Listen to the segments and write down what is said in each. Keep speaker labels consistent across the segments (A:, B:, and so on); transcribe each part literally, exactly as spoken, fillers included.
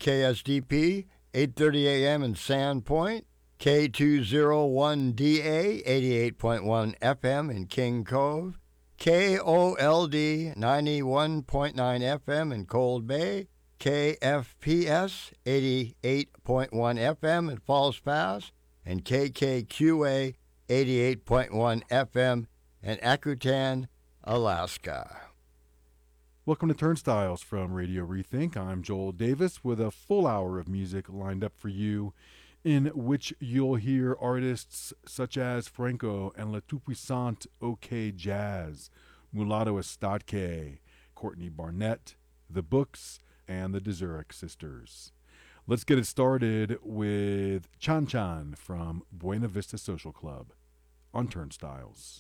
A: K S D P, eight thirty A M in Sandpoint, K two oh one D A, eighty-eight point one F M in King Cove, K O L D, ninety-one point nine F M in Cold Bay, K F P S, eighty-eight point one F M in Falls Pass, and K K Q A, eighty-eight point one F M in Akutan, Alaska.
B: Welcome to Turnstiles from Radio Rethink. I'm Joel Davis with a full hour of music lined up for you, in which you'll hear artists such as Franco and La Tout-Puissante OK Jazz, Mulatto Estatke, Courtney Barnett, The Books, and the Dezurik Sisters. Let's get it started with Chan Chan from Buena Vista Social Club on Turnstiles.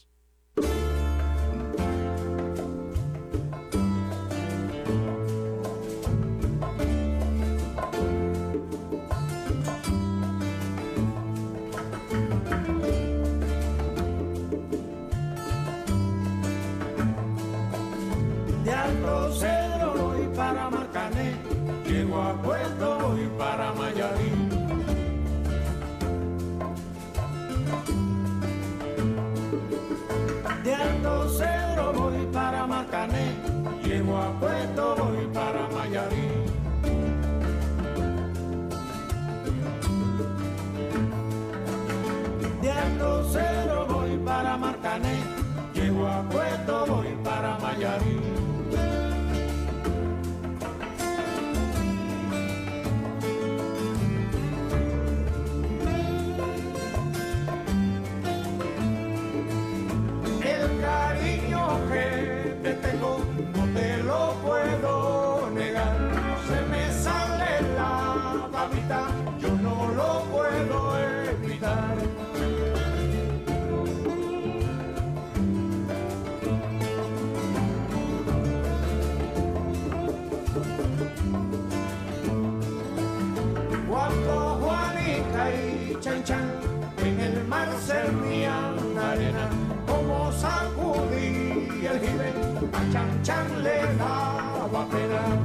C: De Alto Cedro voy para Marcané, llego a Puerto voy para Mayarín. De Alto Cedro voy para Marcané, llego a Puerto voy para Mayarín. De Alto Cedro voy para Marcané, llego a Puerto voy para Mayarín. El cariño que te tengo no te lo puedo negar. Se me sale la babita, yo no lo puedo evitar. Cuando Juanica y Chan Chan en el mar servían arena, como sacudí el jibe, a Chan Chan le daba pena.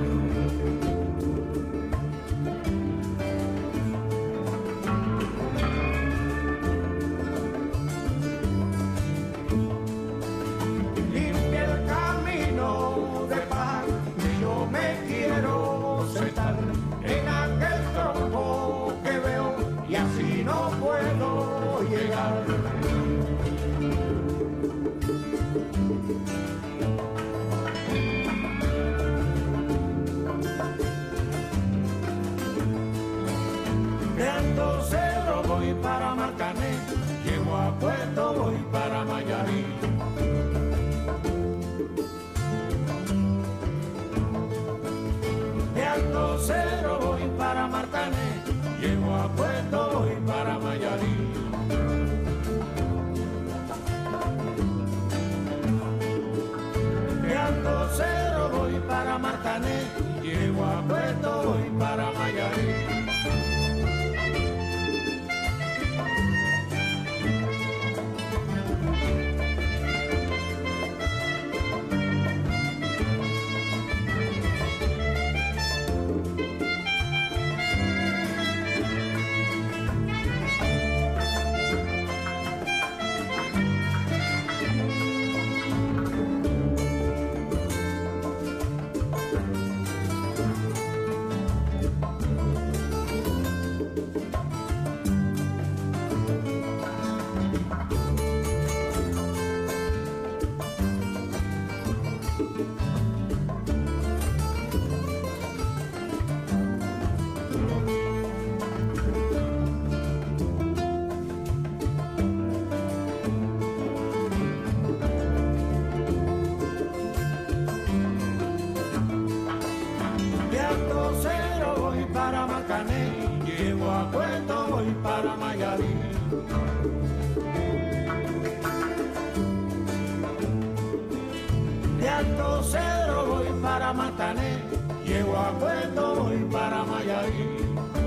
C: Limpia el camino de paz y yo me quiero sentar en aquel tronco que veo y así no puedo llegar. De Alto Cedro voy para Marcané, llego a Puerto voy para Mayarín. De Alto Cedro voy para Marcané, llego a Puerto voy para Mayarín. De Alto Cedro voy para Marcané, llego a Puerto voy para Mayarín. Llego a Puerto voy para Mayarín. De Alto Cedro voy para Marcané, llego a Puerto voy para Mayarín.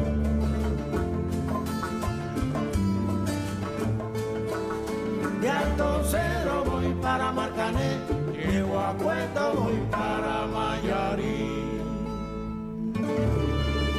C: De Alto Cedro voy para Marcané, llego a Puerto voy para Mayarín.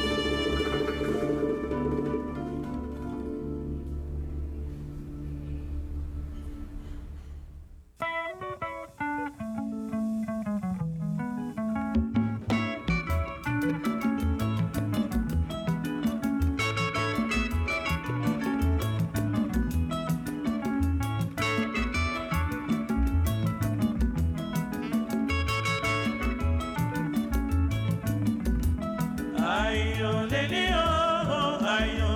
C: ayo lelio ayo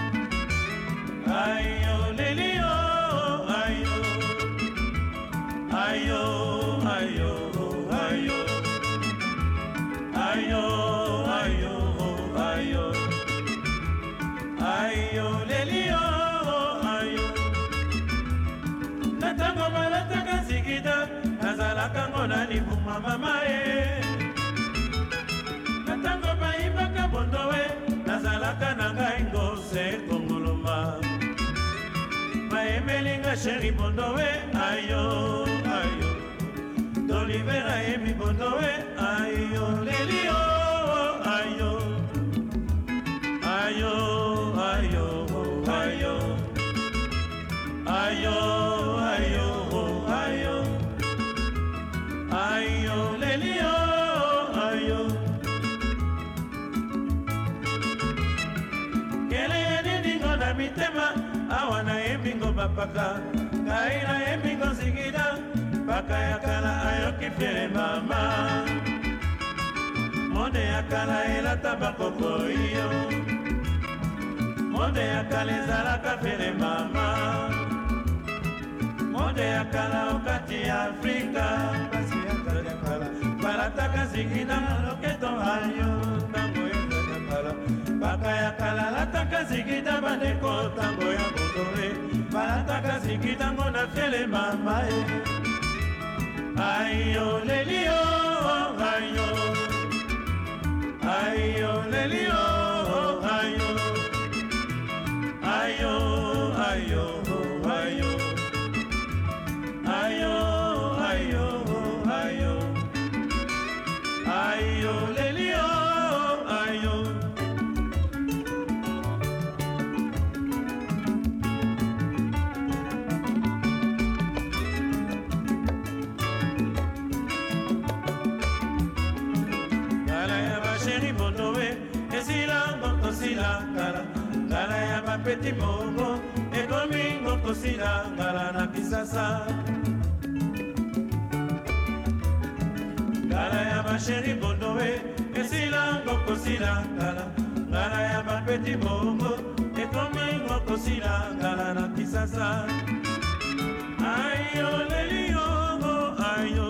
C: ayo lelio ayo ayo ayo ayo ayo ayo ayo ayo lelio ayo natango balataka sikida nazalaka ngona libuma mamae natango baibaka bondowe nazalaka na ngai ngose kongoloma baemelinga sheri bondowe ayo ayo tolivera emi bondowe ayo lelio ayo ayo ayo ayo ayo ayo ayo ayo lelio ayo kele nindingo na mitema awa na embingo bapaka kai na embingo zigida baka ya kala ayoki fiere mama monde ya kala elata bakoko iyo monde ya kala ezalaka fiere mama monde ya kala okati ya Afrika basi ya kala balataka zigida loketo ayo tango ya kala baka ya kala lataka zigida bandeko tango ya bondowe balataka zigida ngona fiere mama ayo lelio ayo ayo lelio ayo ayo ayo ayo ayo ayo ayo ayo lelio ayo ngala ya bapeti bongo ekomi ngokosila ngala na kisasa ngala ya basheri bondowe esila ngokosila ngala ngala ya bapeti bongo ekomi ngokosila ngala na kisasa ayo lelio ayo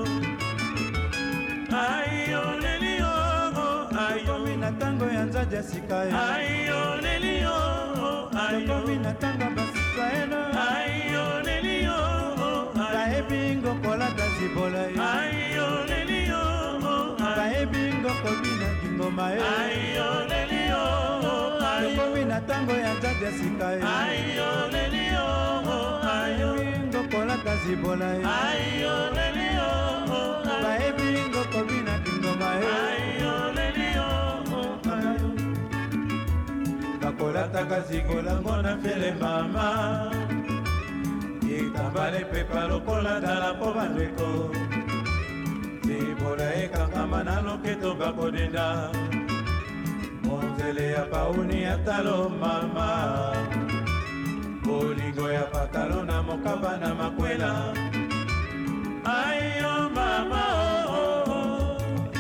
C: ayo lelio ayo mina tango ya nzaja sika ayo lelio ayo mina tango basika eno ayo lelio baebingo kolata zibola ayo lelio baebingo kobina kingoma ayo lelio ayo mina tango ya nzaja sika ayo lelio ayo bingo kolata zibola ayo lelio baebingo kobina kingoma ayo lelio ayo bakolataka zikola ngona fele mama itambale pepa lokola dala po bandeko zibola ekangama na loketo bakodenda monzele ya pauni ya talo mama bolingo ya patalo na mokaba na makwela ayo mama oh, oh, oh.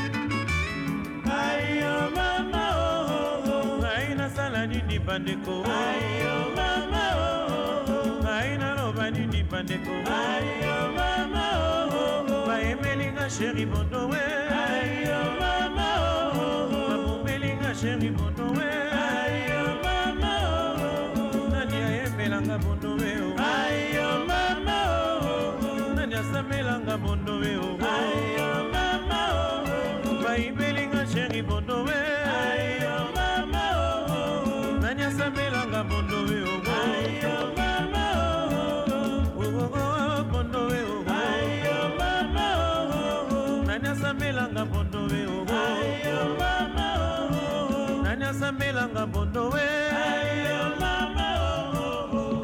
C: ayo mama oh, oh. aina sala nini bandeko ayo mama oh, oh. aina loba nini bandeko ayo mama oh, oh. baemelinga sheri bondowe ayo mama oh, oh. babumelinga sheri bondowe ayo mama oh, oh. nani aemelanga bondowe oh. ayo mama oh, oh. nani asamelanga bondowe oh. ayo mama oh, oh. baibelinga sheri bondowe ayo mama oh, oh. nani asamelanga bondowe oh. ayo mama oh, oh. oh, oh, bondowe oh. ayo mama oh, oh. nani asamelanga bondowe oh. ayo mama oh, oh. nani asamelanga bondowe ayo mama oh, oh.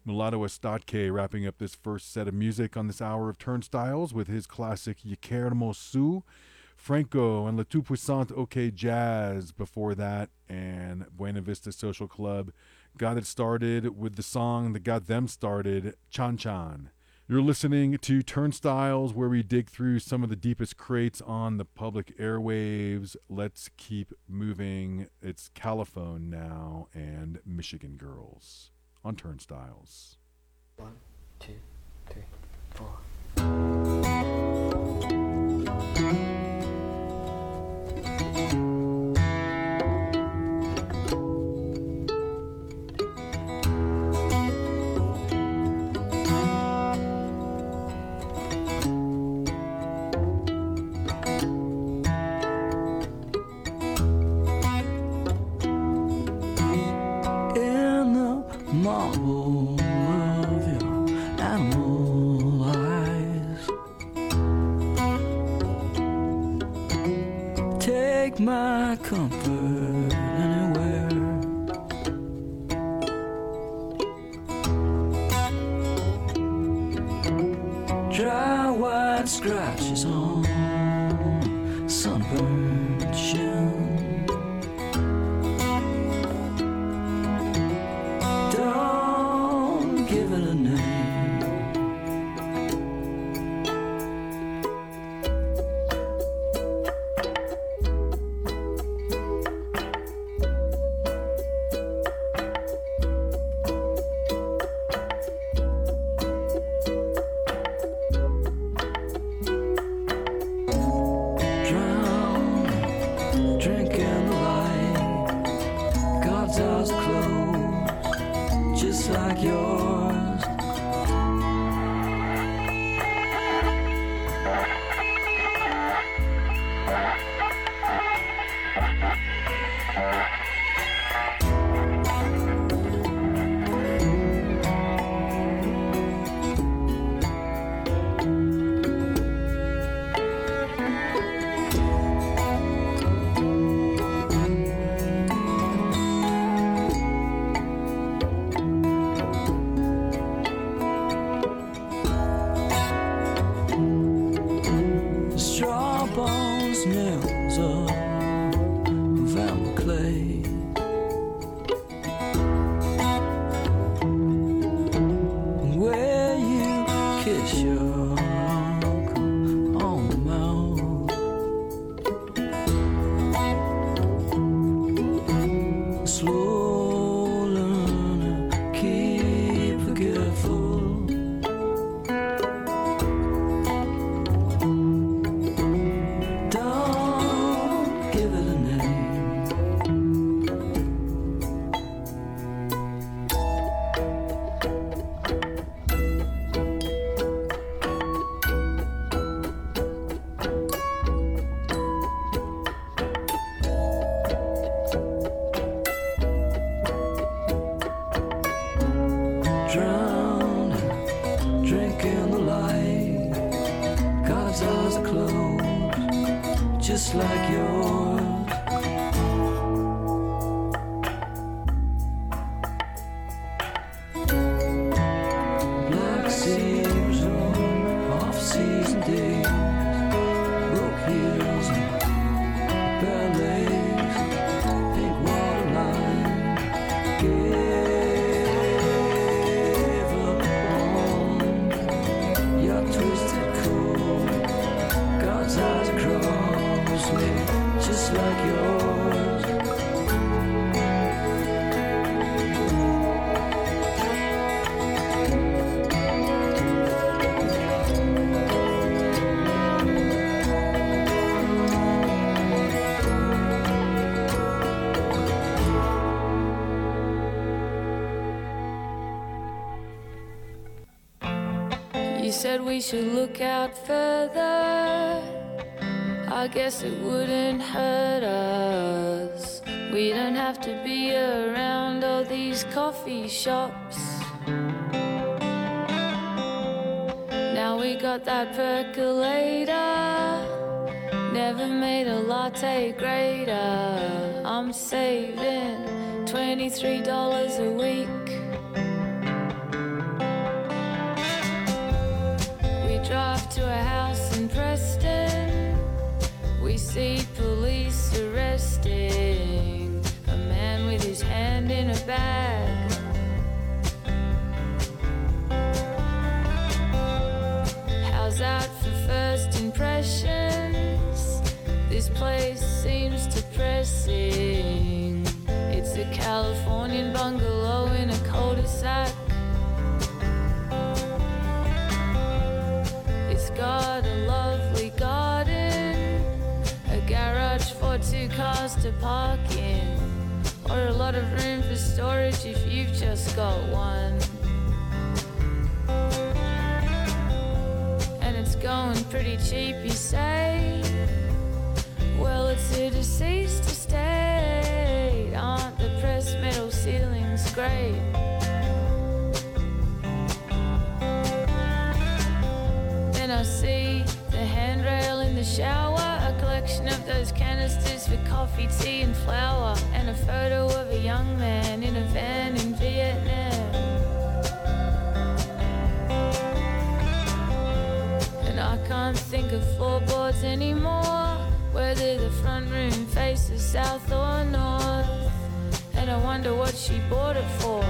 B: Mulatto Estatke wrapping up this first set of music on this hour of Turnstiles with his classic Yikermo Su. Franco and Le Tout Puissant OK Jazz before that, and Buena Vista Social Club got it started with the song that got them started, Chan Chan. You're listening to Turnstiles, where we dig through some of the deepest crates on the public airwaves. Let's keep moving. It's Caliphone now and Michigan Girls on Turnstiles.
D: One, two, three, four.
E: Marble of your animal eyes, take my comfort anywhere. Dry white scratches on sunburned shin.
F: Said we should look out further. I guess it wouldn't hurt us. We don't have to be around all these coffee shops. Now we got that percolator. Never made a latte greater. I'm saving twenty-three dollars a week. see police arresting a man with his hand in a bag. How's that for first impressions? This place seems depressing. It's a Californian bungalow in a cul-de-sac. It's got a lovely garden, a garage for two cars to park in, or a lot of room for storage if you've just got one. And it's going pretty cheap, you say? Well, it's a deceased estate. Aren't the pressed metal ceilings great? Then I see the handrail in the shower, a collection of those canisters for coffee, tea and flour, and a photo of a young man in a van in Vietnam. And I can't think of floorboards anymore, whether the front room faces south or north. And I wonder what she bought it for.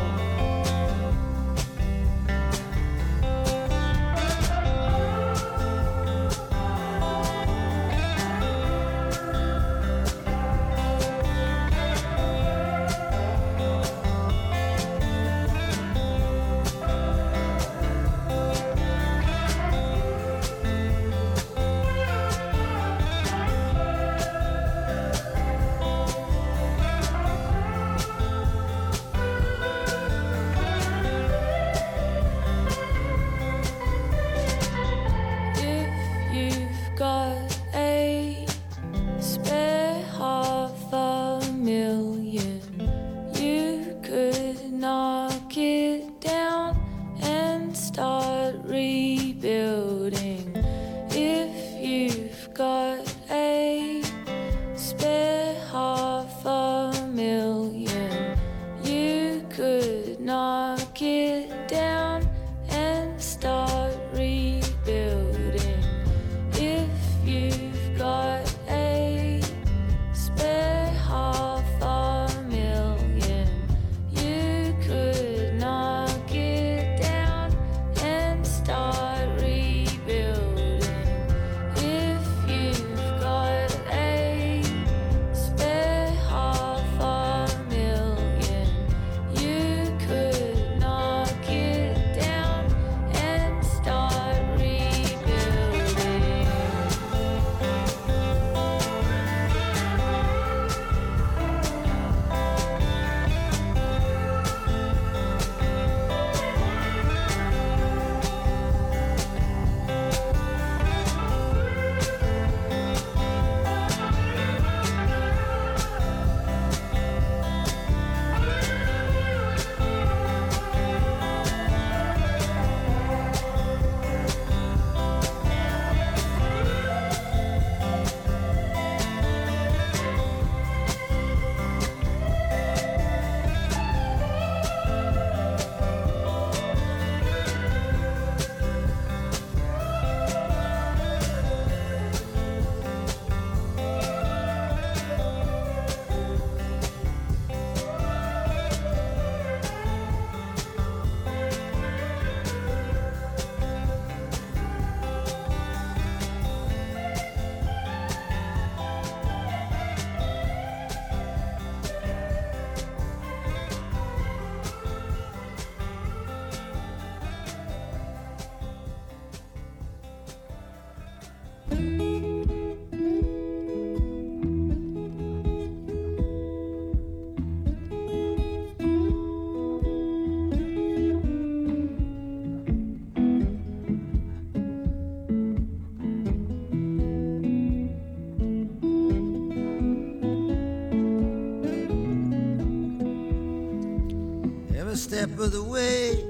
G: Step of the way,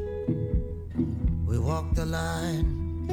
G: we walk the line.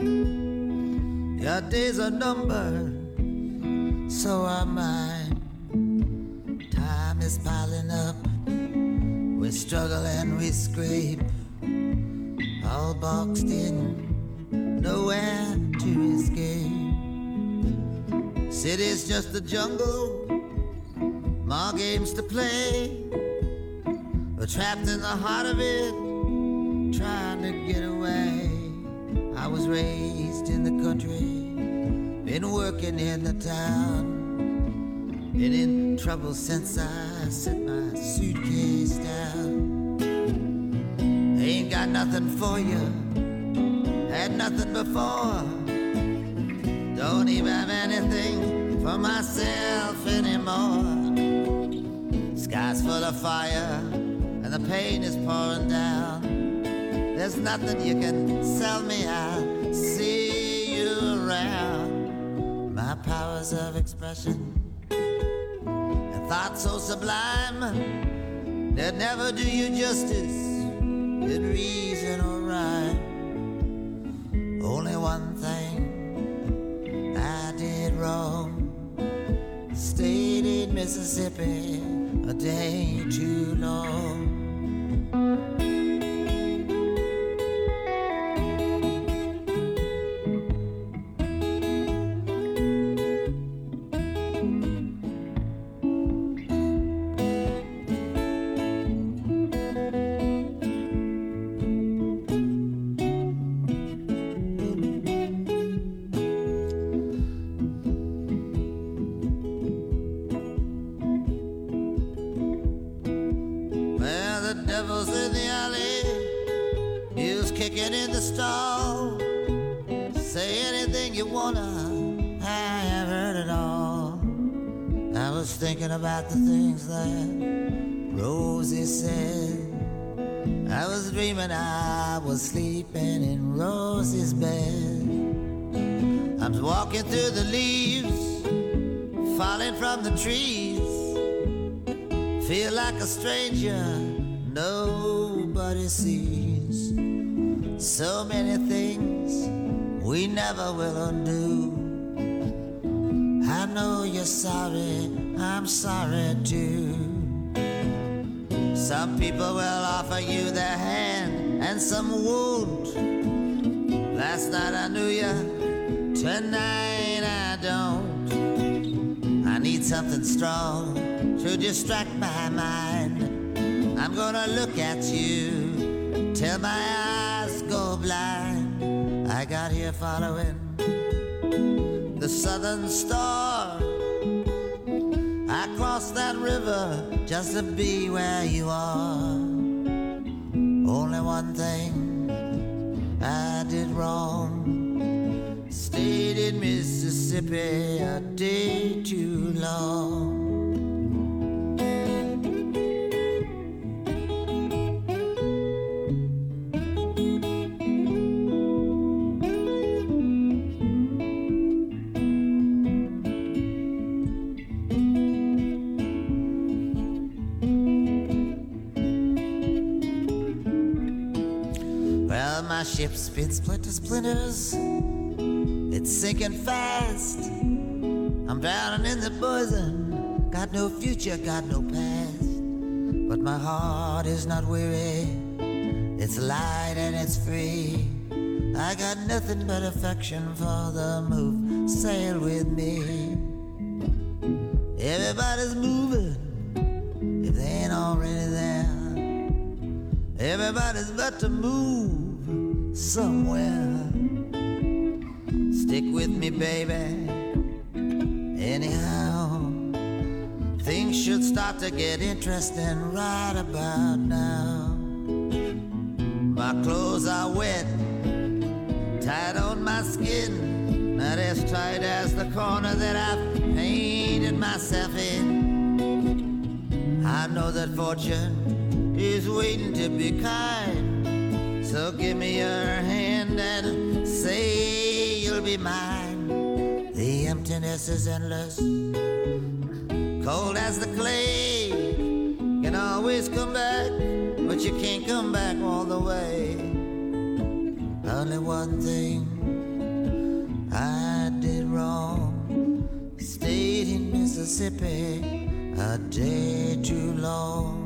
G: Your days are numbered, so are mine. Time is piling up, we struggle and we scrape, all boxed in, nowhere to escape. City's just a jungle, more games to play. We're trapped in the heart of it, trying to get away. I was raised in the country, been working in the town, been in trouble since I set my suitcase down. Ain't got nothing for you, had nothing before, don't even have anything for myself anymore. Sky's full of fire and the pain is pouring down. There's nothing you can sell me, I'll see you around. My powers of expression and thoughts so sublime, they'd never do you justice in reason or rhyme. Only one thing I did wrong, stayed in Mississippi a day too long. Thinking about the things that Rosie said. I was dreaming I was sleeping in Rosie's bed. I'm walking through the leaves, falling from the trees. Feel like a stranger nobody sees. So many things we never will undo. I know you're sorry, I'm sorry too. Some people will offer you their hand and some won't. Last night I knew you, tonight I don't. I need something strong to distract my mind. I'm gonna look at you till my eyes go blind. I got here following the southern star. I crossed that river just to be where you are. Only one thing I did wrong, stayed in Mississippi a day too long. My ship's been split to splinters, it's sinking fast. I'm drowning in the poison, got no future, got no past. But my heart is not weary, it's light and it's free. I got nothing but affection for them who sail with me. Everybody's moving, if they ain't already there. Everybody's got to move somewhere. Stick with me, baby. Anyhow, things should start to get interesting right about now. My clothes are wet, tied on my skin, not as tight as the corner that I've painted myself in. I know that fortune is waiting to be kind, so give me your hand and say you'll be mine. The emptiness is endless, cold as the clay. Can always come back, but you can't come back all the way. Only one thing I did wrong, stayed in Mississippi a day too long.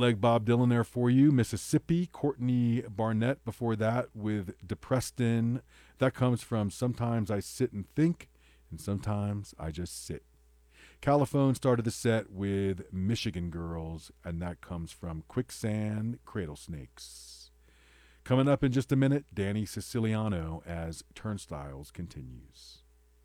B: like Bob Dylan there for you. Mississippi, Courtney Barnett before that with Depreston. That comes from Sometimes I Sit and Think, and Sometimes I Just Sit. Caliphone started the set with Michigan Girls, and that comes from Quicksand Cradle Snakes. Coming up in just a minute, Danny Siciliano as Turnstiles continues.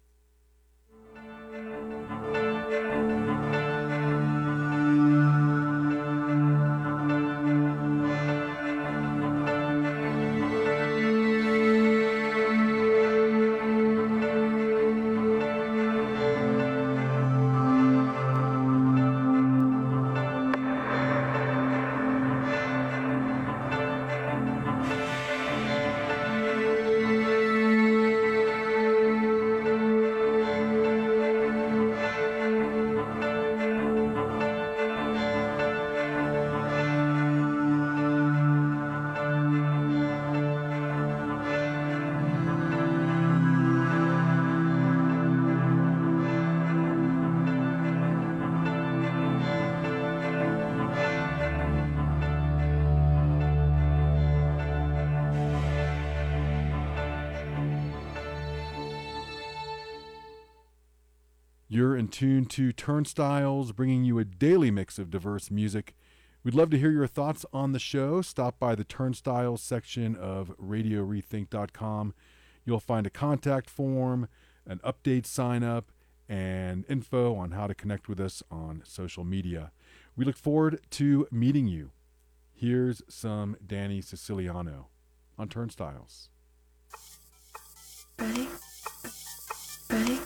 B: You're in tune to Turnstiles, bringing you a daily mix of diverse music. We'd love to hear your thoughts on the show. Stop by the Turnstiles section of radio rethink dot com. You'll find a contact form, an update sign up, and info on how to connect with us on social media. We look forward to meeting you. Here's some Danny Siciliano on Turnstiles.
F: Ready? Ready?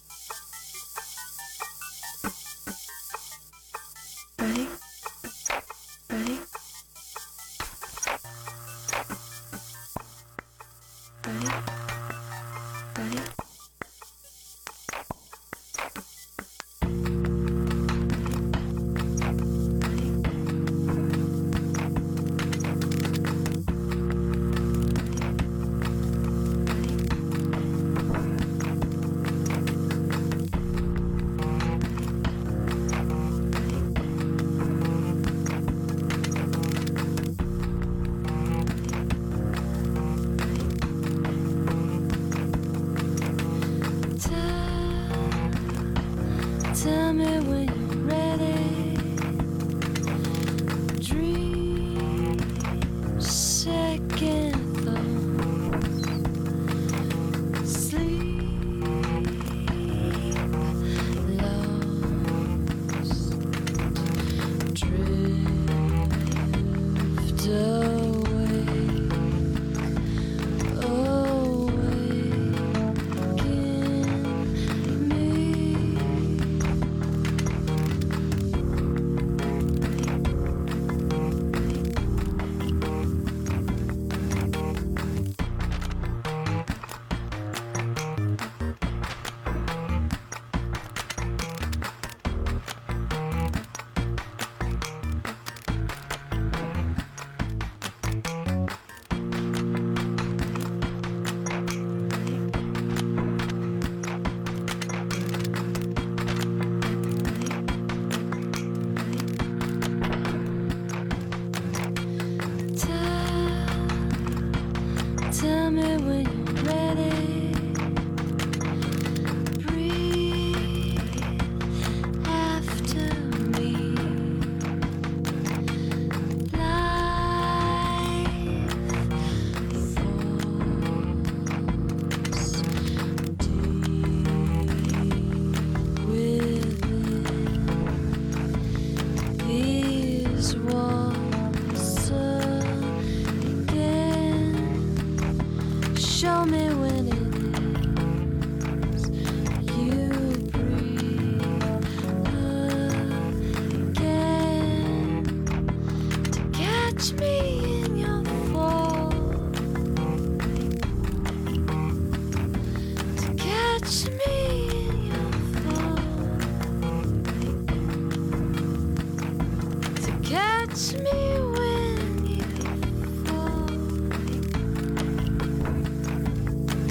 F: Ready? Ready? Ready? Ready? Tell me when you're ready. Dream, second thoughts, sleep, lost, drift away, awaken me. Tell me when you're ready. Breathe after me. Life falls deep within these walls again. Show me when it is you breathe again to catch me in your fall, to catch me in your fall, to catch me when you fall.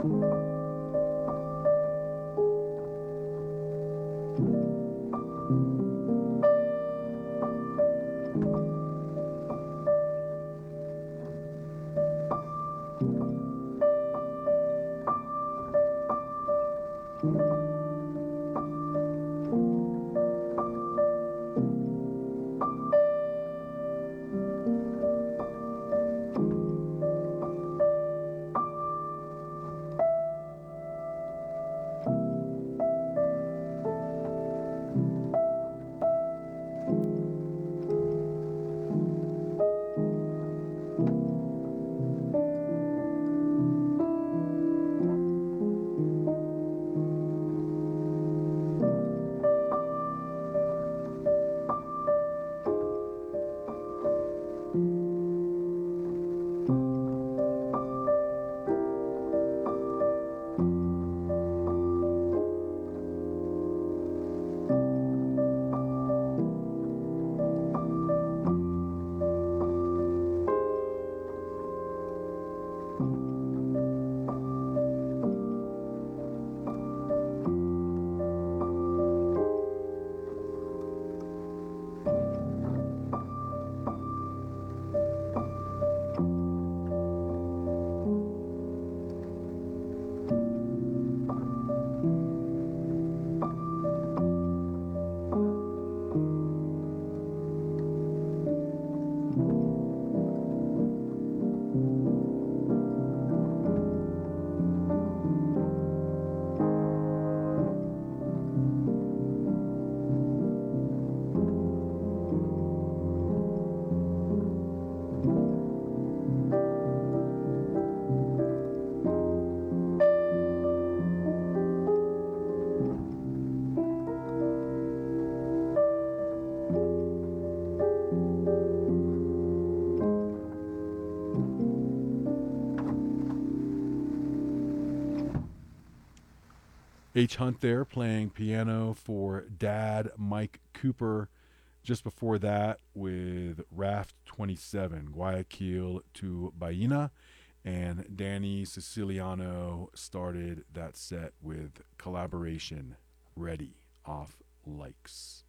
B: H. Hunt there playing piano for Dad Mike Cooper. Just before that with Raft twenty-seven, Guayaquil to Baina. And Danny Siciliano started that set with Collaboration Ready off Likes.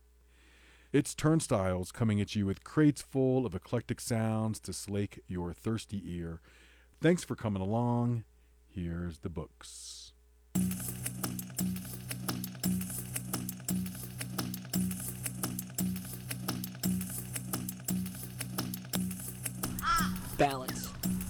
B: It's Turnstiles coming at you with crates full of eclectic sounds to slake your thirsty ear. Thanks for coming along. Here's the books.
D: Balance,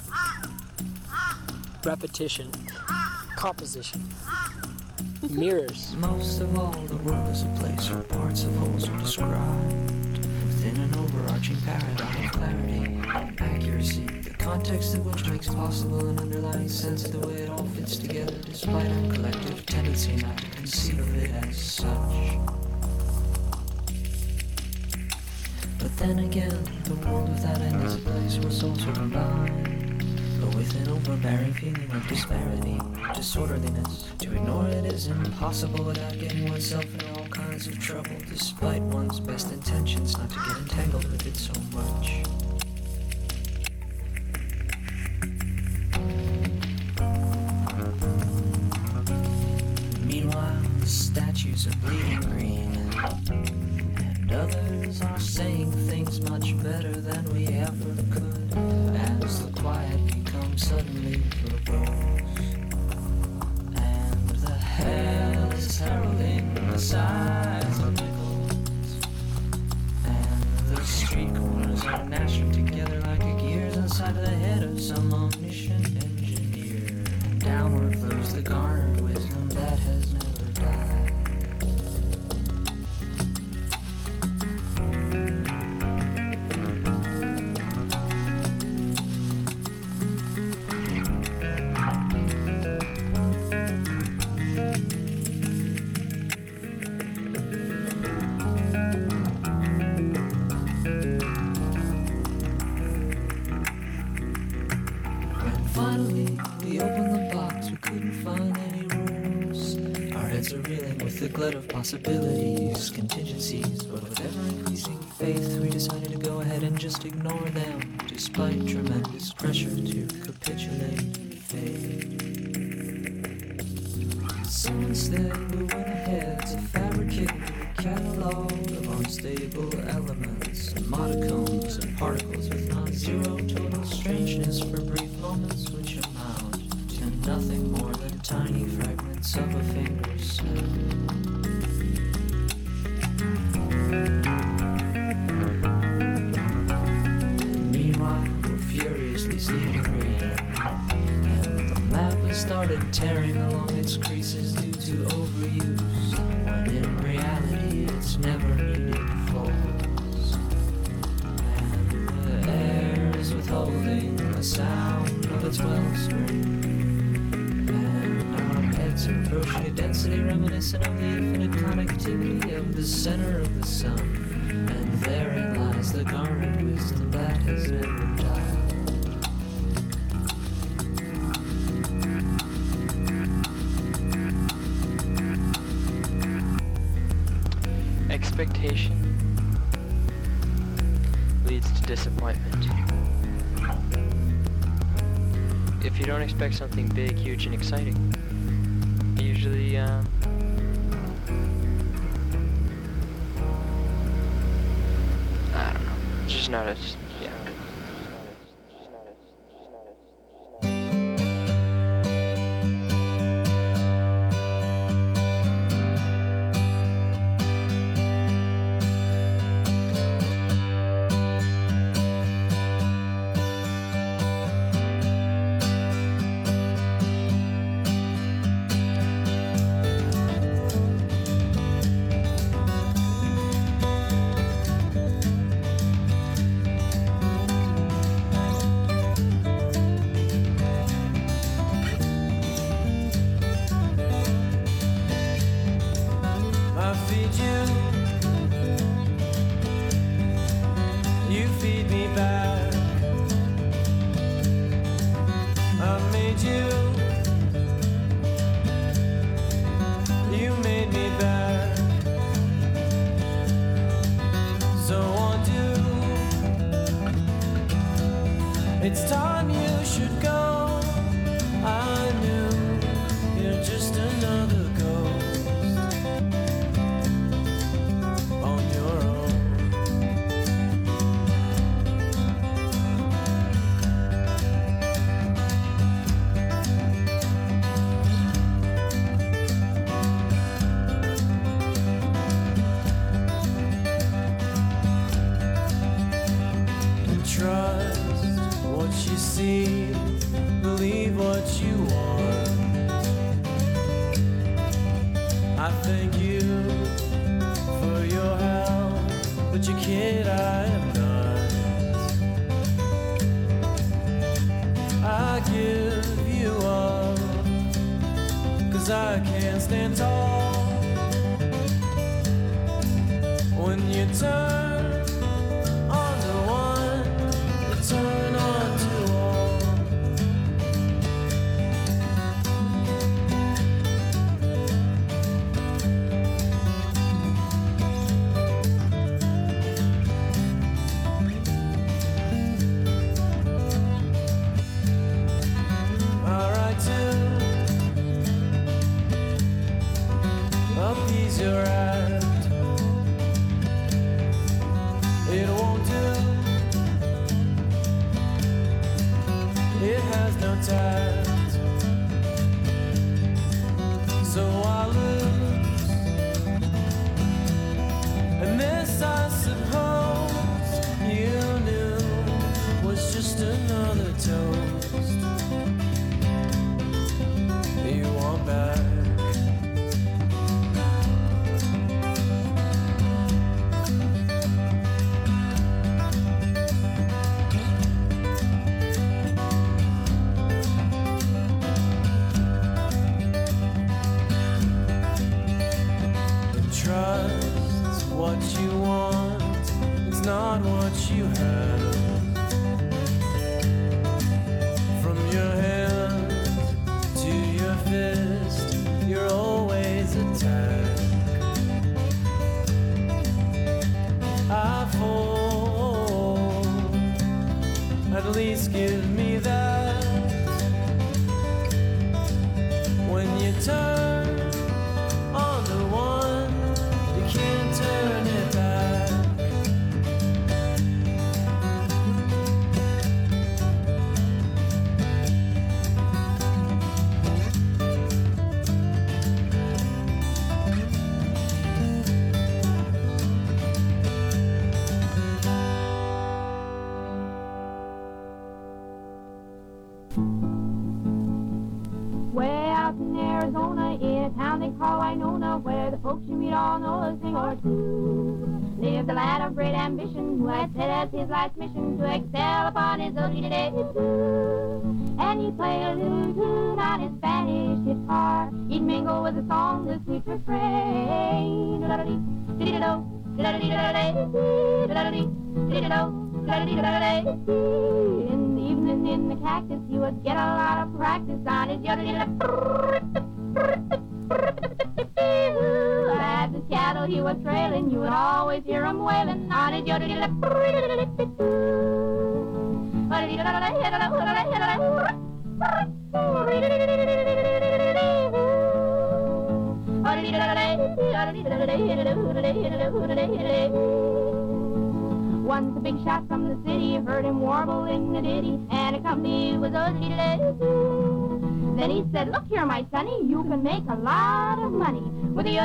D: repetition, composition, mirrors.
E: Most of all, the world is a place where parts of wholes are described within an overarching paradigm of clarity, accuracy, the context of which makes possible an underlying sense of the way it all fits together, despite our collective tendency not to conceive of it as such. But then again, the world without end is a place where souls are combined, but with an overbearing feeling of disparity, disorderliness. To ignore it is impossible without getting oneself in all kinds of trouble, despite one's best intentions not to get entangled with it so much. Meanwhile, the statues are bleeding green. Others are saying things much better than we ever could, as the quiet becomes suddenly verbose, and the hell is heralding the size of nickels, and the street corners are gnashing together like the gears inside of the head of some omniscient engineer, and downward flows the garnered wisdom that has never died. Possibilities, contingencies, but with ever-increasing faith, we decided to go ahead and just ignore them, despite tremendous pressure to capitulate and fade. Since then we went ahead to fabricate a catalog of unstable elements and modicums and particles with non-zero total strangeness for brief moments which amount to nothing more than tiny fragments of a finger snap. Meanwhile, we're furiously sleeping rain, and the map has started tearing along its creases due to overuse, when in reality it's never needed falls. And the air is withholding the sound of its wellspring, and our heads approach a density reminiscent of the infinite connectivity of the center of the sun, and therein lies the garnered wisdom that has never died.
H: Expectation leads to disappointment. If you don't expect something big, huge, and exciting, usually, uh, I don't know, it's just not as, yeah.
C: It's time you should go. I knew you're just another ghost on your own. And trust what you see, believe what you want. I thank you for your help, but your kid I am not. I give you up, 'cause I can't stand tall. When you turn on the one, you turn on to all. Alright, to appease your wrath, it won't do. It has no tact, so I lose. And this, I suppose, you knew was just another toast you want back. Trust what you want, it's not what you have.
I: Arizona, in a town they call Winona, where the folks you meet all know a thing or two. Lived a lad of great ambition, who had set as his life's mission to excel upon his own day too. And he'd play a little tune on his Spanish guitar. He'd mingle with the song the sweet refrain. Do-da-da-dee, in the evening in the cactus, he would get a lot of practice on his as his cattle he was trailing, you would always hear him wailing on his Once a big shot from the city heard him warbling the ditty, and a company was a Then he said, look here, my sonny, you can make a lot of money with the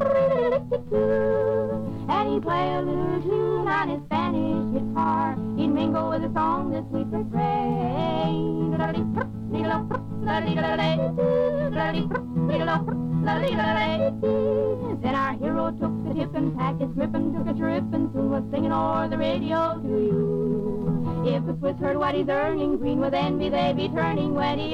I: and he'd play a little tune on his Spanish guitar. He'd mingle with the song the sweet refrain. Then our hero took the tip and packed his grip and took a trip and soon was singing o'er the radio to you. If the Swiss heard what he's earning, green with envy they'd be turning when he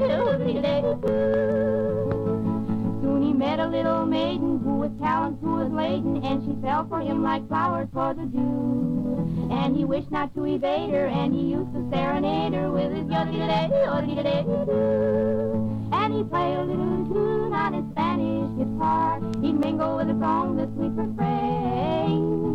I: soon he met a little maiden who with talent who was laden, and she fell for him like flowers for the dew. And he wished not to evade her, and he used to serenade her with his and he'd play a little tune on his Spanish guitar. He'd mingle with the song the sweet refrain.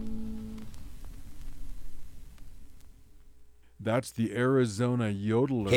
B: That's the Arizona Yodeler.